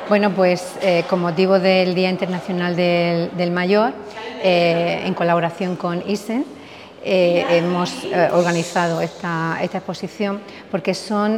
Bueno, pues con motivo del Día Internacional del Mayor, en colaboración con ISEN, hemos organizado esta exposición porque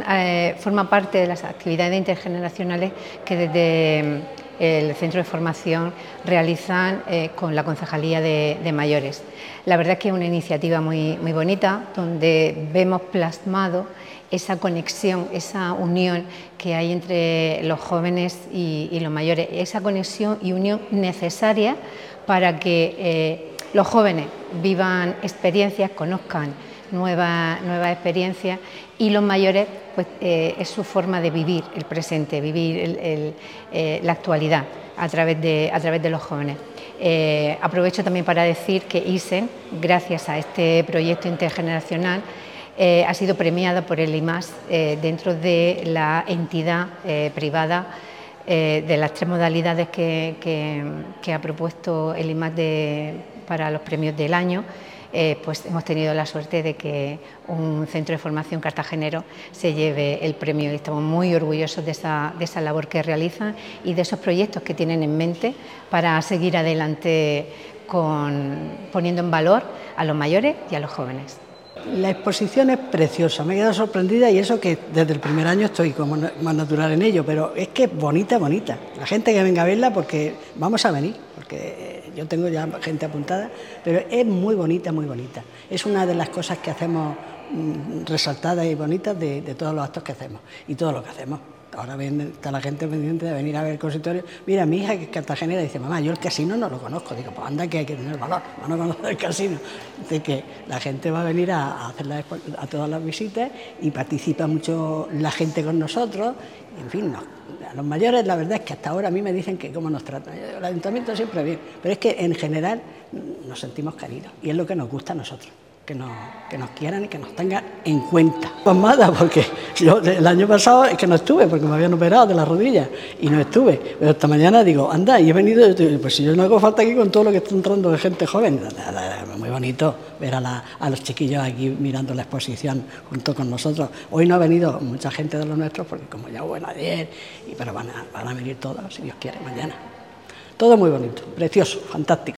forma parte de las actividades intergeneracionales que desde el Centro de Formación realizan con la Concejalía de Mayores. La verdad es que es una iniciativa muy bonita, donde vemos plasmado esa conexión, esa unión que hay entre los jóvenes y los mayores, esa conexión y unión necesaria para que los jóvenes vivan experiencias, conozcan nuevas experiencias, y los mayores pues, es su forma de vivir el presente, vivir la actualidad a través de los jóvenes. Aprovecho también para decir que ISEN, gracias a este proyecto intergeneracional, ha sido premiada por el IMAS dentro de la entidad privada de las 3 modalidades que ha propuesto el IMAS para los premios del año. Pues hemos tenido la suerte de que un centro de formación cartagenero se lleve el premio y estamos muy orgullosos de esa labor que realizan y de esos proyectos que tienen en mente para seguir adelante poniendo en valor a los mayores y a los jóvenes. La exposición es preciosa, me he quedado sorprendida, y eso que desde el primer año estoy como más natural en ello, pero es que es bonita. La gente que venga a verla, porque vamos a venir, porque yo tengo ya gente apuntada, pero es muy bonita. Es una de las cosas que hacemos resaltadas y bonitas de todos los actos que hacemos y todo lo que hacemos. Ahora está la gente pendiente de venir a ver el consultorio. Mira, mi hija, que es cartagenera, dice: mamá, yo el casino no lo conozco. Digo, pues anda, que hay que tener valor, no conocer el casino. De que la gente va a venir a hacer a todas las visitas y participa mucho la gente con nosotros. En fin, a los mayores, la verdad es que hasta ahora a mí me dicen que cómo nos tratan. El ayuntamiento siempre bien, pero es que en general nos sentimos queridos y es lo que nos gusta a nosotros. Que nos quieran y que nos tengan en cuenta. Pomada, porque yo el año pasado es que no estuve, porque me habían operado de las rodillas y no estuve, pero esta mañana digo, anda, y he venido, pues si yo no hago falta aquí con todo lo que está entrando de gente joven. Muy bonito ver a los chiquillos aquí mirando la exposición junto con nosotros. Hoy no ha venido mucha gente de los nuestros, porque como ya hubo ayer, pero van a venir todos, si Dios quiere, mañana. Todo muy bonito, precioso, fantástico.